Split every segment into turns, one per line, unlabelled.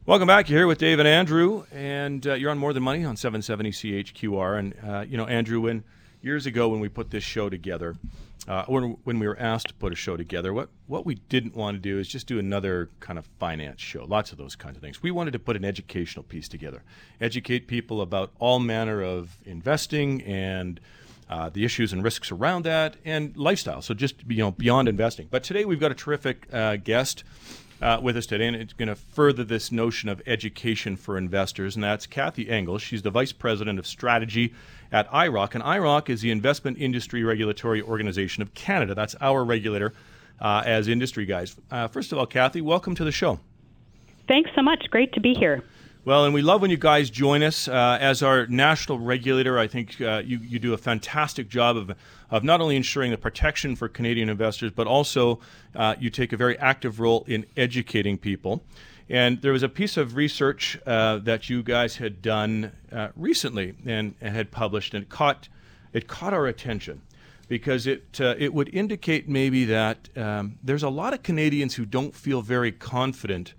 Welcome back. You're here with Dave and Andrew, and you're on More Than Money on 770 CHQR. And, Andrew, years ago when we put this show together, when we were asked to put a show together, what we didn't want to do is just do another kind of finance show, lots of those kinds of things. We wanted to put an educational piece together, educate people about all manner of investing and the issues and risks around that and lifestyle, so just beyond investing. But today we've got a terrific guest with us today, and it's going to further this notion of education for investors, and that's Kathy Engel. She's the Vice President of Strategy at IIROC, and IIROC is the Investment Industry Regulatory Organization of Canada. That's our regulator as industry guys. First of all, Kathy, welcome to the show.
Thanks so much. Great to be here.
Well, and we love when you guys join us. As our national regulator, I think you do a fantastic job of not only ensuring the protection for Canadian investors, but also you take a very active role in educating people. And there was a piece of research that you guys had done recently and had published, and it caught our attention because it would indicate maybe that there's a lot of Canadians who don't feel very confident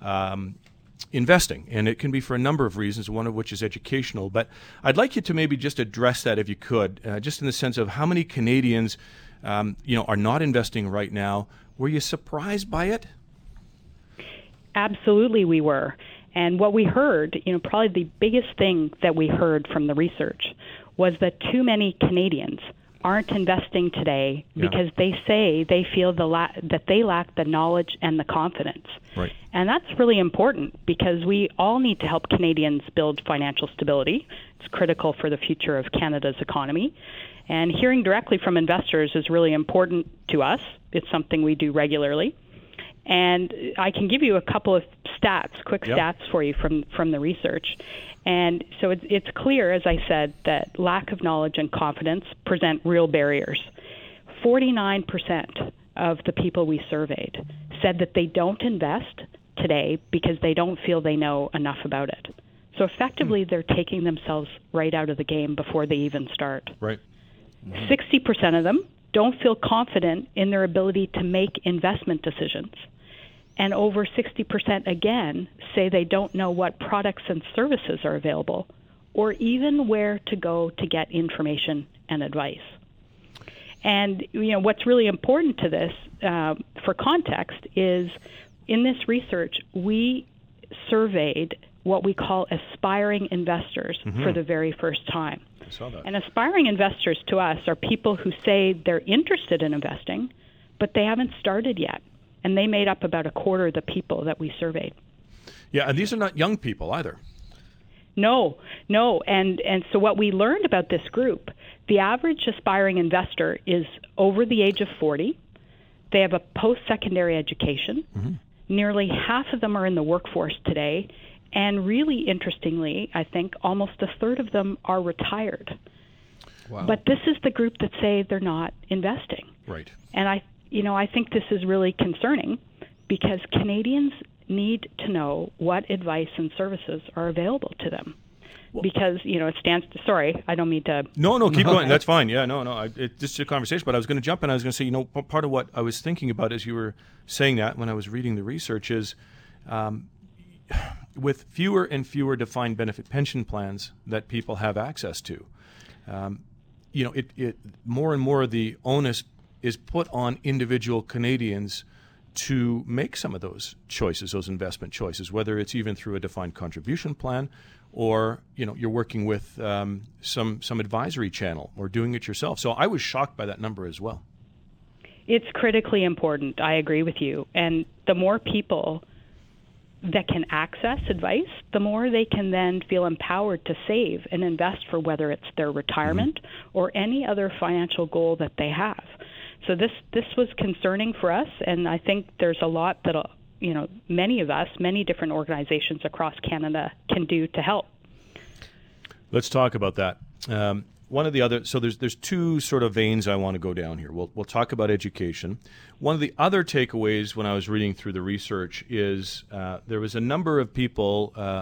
investing, and it can be for a number of reasons, one of which is educational. But I'd like you to maybe just address that if you could, just in the sense of how many Canadians are not investing right now. Were you surprised by it?
Absolutely we were. And what we heard, probably the biggest thing that we heard from the research was that too many Canadians aren't investing today because they say they feel that they lack the knowledge and the confidence.
Right.
And that's really important because we all need to help Canadians build financial stability. It's critical for the future of Canada's economy. And hearing directly from investors is really important to us. It's something we do regularly. And I can give you a couple of quick stats for you from the research. And so it's clear, as I said, that lack of knowledge and confidence present real barriers. 49% of the people we surveyed said that they don't invest today because they don't feel they know enough about it. So effectively, they're taking themselves right out of the game before they even start.
Right.
60% of them don't feel confident in their ability to make investment decisions. And over 60% again say they don't know what products and services are available or even where to go to get information and advice. And what's really important to this, for context, is in this research, we surveyed what we call aspiring investors for the very first time.
I saw that.
And aspiring investors to us are people who say they're interested in investing, but they haven't started yet. And they made up about a quarter of the people that we surveyed.
Yeah, and these are not young people either.
No. And so what we learned about this group, the average aspiring investor is over the age of 40. They have a post-secondary education. Nearly half of them are in the workforce today. And really interestingly, I think almost a third of them are retired.
Wow.
But this is the group that say they're not investing.
Right.
And I think this is really concerning because Canadians need to know what advice and services are available to them. Because, it stands to, sorry, I don't mean to.
No, keep going. That's fine. Yeah, no. This is a conversation, but I was going to jump in. I was going to say, part of what I was thinking about as you were saying that when I was reading the research is with fewer and fewer defined benefit pension plans that people have access to, it more and more of the onus is put on individual Canadians to make some of those choices, those investment choices, whether it's even through a defined contribution plan or, you're working with some advisory channel or doing it yourself. So I was shocked by that number as well.
It's critically important. I agree with you. And the more people that can access advice, the more they can then feel empowered to save and invest for whether it's their retirement or any other financial goal that they have. So this was concerning for us, and I think there's a lot that many of us, many different organizations across Canada can do to help.
Let's talk about that. One of the other, so there's two sort of veins I want to go down here. We'll talk about education. One of the other takeaways when I was reading through the research is there was a number of people,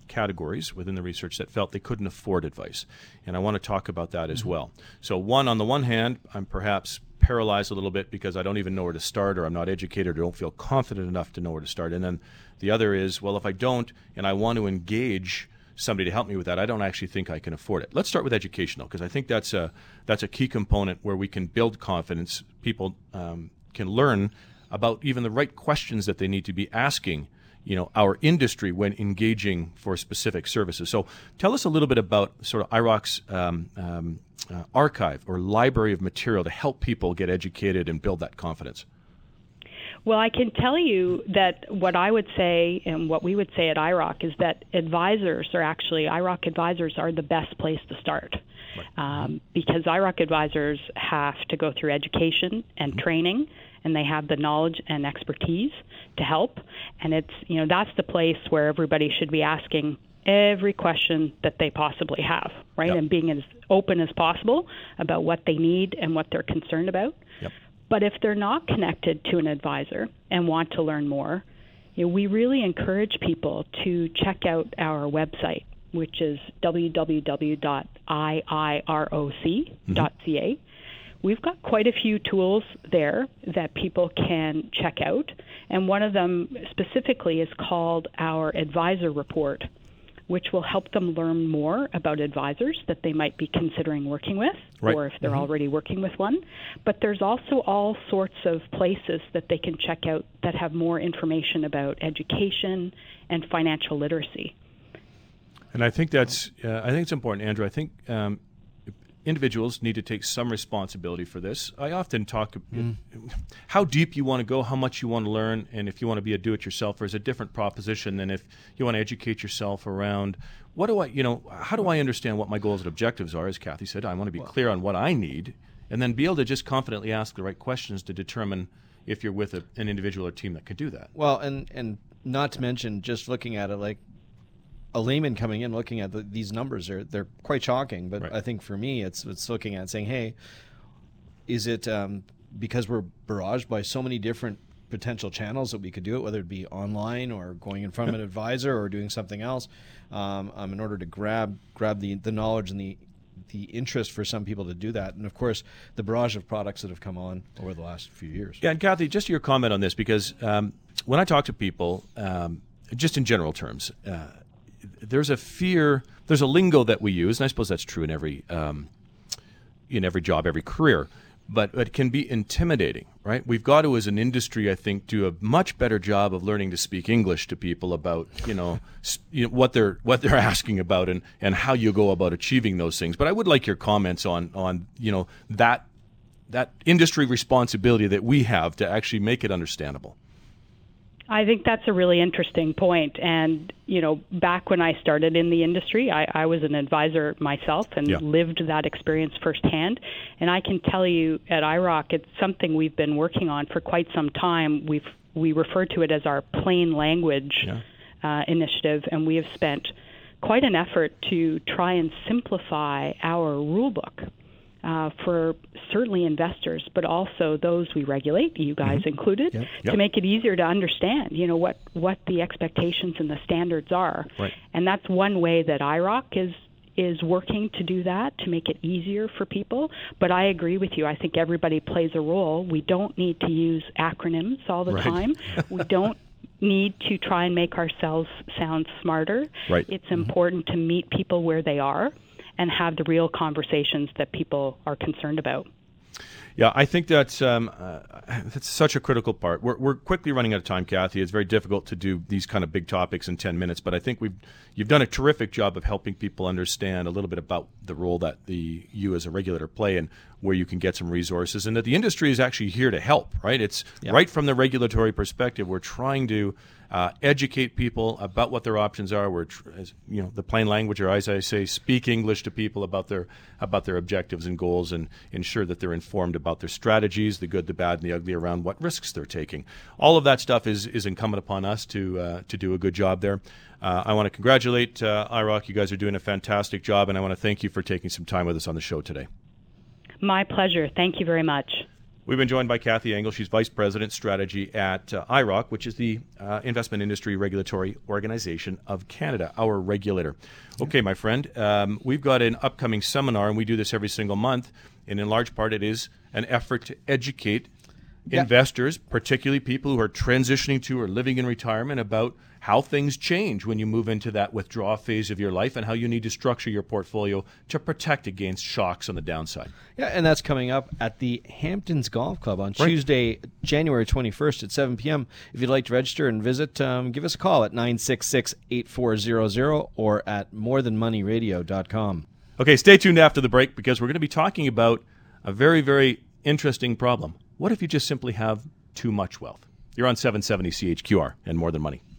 categories within the research that felt they couldn't afford advice. And I want to talk about that as well. So on the one hand, I'm perhaps paralyzed a little bit because I don't even know where to start, or I'm not educated, or don't feel confident enough to know where to start. And then the other is, well, if I don't and I want to engage somebody to help me with that, I don't actually think I can afford it. Let's start with education, though, because I think that's a key component where we can build confidence. People can learn about even the right questions that they need to be asking, our industry when engaging for specific services. So tell us a little bit about sort of IIROC's archive or library of material to help people get educated and build that confidence.
Well, I can tell you that what I would say and what we would say at IIROC is that IIROC advisors are the best place to start. Right. Because IIROC advisors have to go through education and training, and they have the knowledge and expertise to help. And it's, that's the place where everybody should be asking every question that they possibly have, right? Yep. And being as open as possible about what they need and what they're concerned about.
Yep.
But if they're not connected to an advisor and want to learn more, we really encourage people to check out our website, which is www.iiroc.ca. We've got quite a few tools there that people can check out, and one of them specifically is called our Advisor Report, which will help them learn more about advisors that they might be considering working with, right, or if they're already working with one. But there's also all sorts of places that they can check out that have more information about education and financial literacy.
And I think I think it's important, Andrew. I think individuals need to take some responsibility for this. I often talk how deep you want to go, how much you want to learn, and if you want to be a do-it-yourselfer is a different proposition than if you want to educate yourself around how do I understand what my goals and objectives are. As Kathy said, I want to be clear on what I need, and then be able to just confidently ask the right questions to determine if you're with an individual or team that can do that.
Well, and not to mention just looking at it like a layman coming in looking at these numbers, they're quite shocking. But right. I think for me, it's looking at saying, hey, is it because we're barraged by so many different potential channels that we could do it, whether it be online or going in front of an advisor or doing something else, in order to grab the knowledge and the interest for some people to do that. And of course, the barrage of products that have come on over the last few years.
Yeah, and Kathy, just your comment on this, because when I talk to people, just in general terms, there's a fear, there's a lingo that we use, and I suppose that's true in every job, every career, but it can be intimidating, right? We've got to, as an industry, I think, do a much better job of learning to speak English to people about, what they're asking about and how you go about achieving those things. But I would like your comments on that industry responsibility that we have to actually make it understandable.
I think that's a really interesting point. And, back when I started in the industry, I was an advisor myself and lived that experience firsthand. And I can tell you at IIROC, it's something we've been working on for quite some time. We refer to it as our plain language initiative, and we have spent quite an effort to try and simplify our rule book. For certainly investors, but also those we regulate, you guys included, to make it easier to understand, what the expectations and the standards are.
Right.
And that's one way that IIROC is working to do that, to make it easier for people. But I agree with you. I think everybody plays a role. We don't need to use acronyms all the time. We don't need to try and make ourselves sound smarter.
Right.
It's important to meet people where they are and have the real conversations that people are concerned about.
Yeah, I think that's such a critical part. We're quickly running out of time, Kathy. It's very difficult to do these kind of big topics in 10 minutes, but I think you've done a terrific job of helping people understand a little bit about the role that you as a regulator play and where you can get some resources, and that the industry is actually here to help, right? It's right from the regulatory perspective. We're trying to educate people about what their options are. We're, the plain language, or as I say, speak English to people about their objectives and goals, and ensure that they're informed about their strategies, the good, the bad, and the ugly around what risks they're taking. All of that stuff is incumbent upon us to do a good job there. I want to congratulate IIROC. You guys are doing a fantastic job, and I want to thank you for taking some time with us on the show today.
My pleasure. Thank you very much.
We've been joined by Kathy Engel. She's Vice President Strategy at IIROC, which is the Investment Industry Regulatory Organization of Canada, our regulator. Okay, my friend, we've got an upcoming seminar, and we do this every single month, and in large part it is an effort to educate investors, particularly people who are transitioning to or living in retirement, about how things change when you move into that withdrawal phase of your life and how you need to structure your portfolio to protect against shocks on the downside.
Yeah, and that's coming up at the Hamptons Golf Club on Tuesday, January 21st at 7 p.m. If you'd like to register and visit, give us a call at 966-8400 or at morethanmoneyradio.com.
Okay, stay tuned after the break because we're going to be talking about a very, very interesting problem. What if you just simply have too much wealth? You're on 770 CHQR and More Than Money.